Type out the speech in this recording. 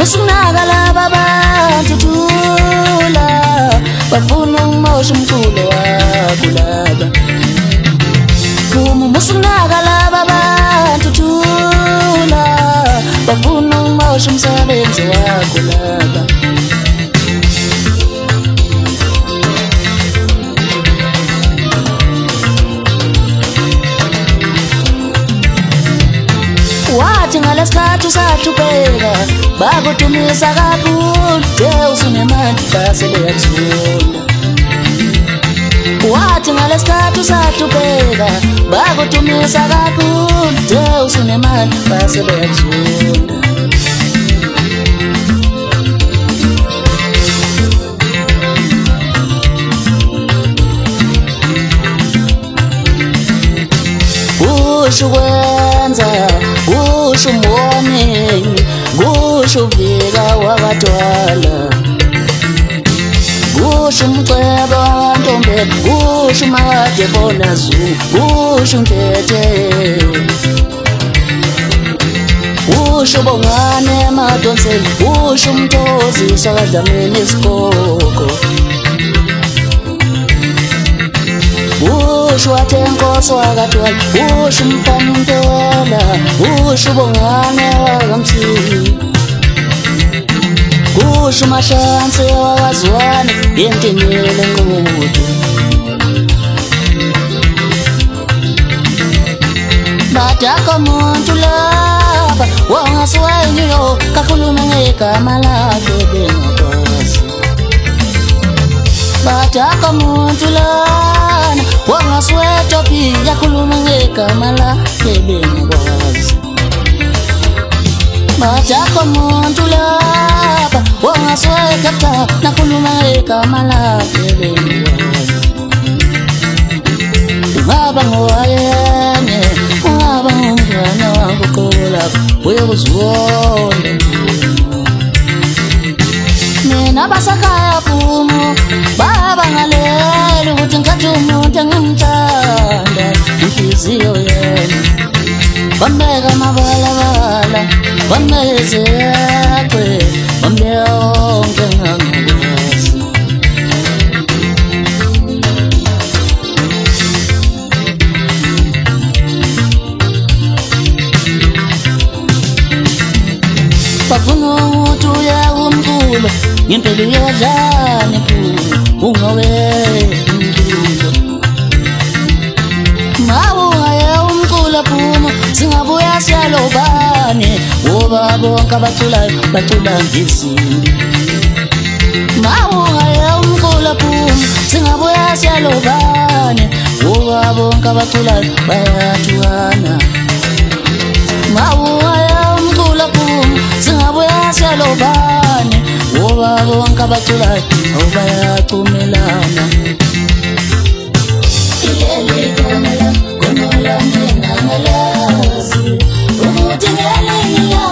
musunaka laba bantu thula bafuna umosha umculo wakho laba musunaka laba bantu thula bafuna umosha umsebenzi wakho laba wathi ngalesikhathi usahlupeka bakutumisa kakhulu de usunemali basele yakuzula wathi ngalesikhathi usahlupeka bakutumisa kakhulu de usunemali basele yakuzula kusho kwenza kusho morning kusho vika wakatwala kusho umcebo wantombe kusho made bona zu kusho ntete kusho bongane madonseni kusho umtozi sakadlamini isikoko kusho athenkosi wakatwala kusho umfana impela kusho bongane wakamthini kusho umashansi wakazwane yentenele nqudu badaka muntu laba wangasiwenyo kakhulume ngegama lakhe bengakwazi badaka muntu lana wangasweta pia khuluma ngegama lakhe bengakwazi badaka muntu laba wangasweta nakhuluma ngegama lakhe bengakwazi ungaba ngoyene ungaba ngumntwana wakukhola uyokuzwonda mina basakhaya phumo baba ngalela ukuthi ngikhathe umuntu engimthanda inhliziyo yena bambeka amabalabala bamezekwe bambeyonke ngangakwazi bafuna ukuthi uya umculo ngempela uyadlana ephuma ungawe umculo mawungaya umculo phuma singabuya siyalobane ngoba bonke abaculayo bacula ngezimbi mawungaya umculo phuma singabuya siyalobane ngoba bonke abaculayo bayathukana mawungaya umculo phuma singabuya siyalobane ngoba bonke abaculayo bayacumelana ilele khona la khona la ngingalazi ukuthi ngelinye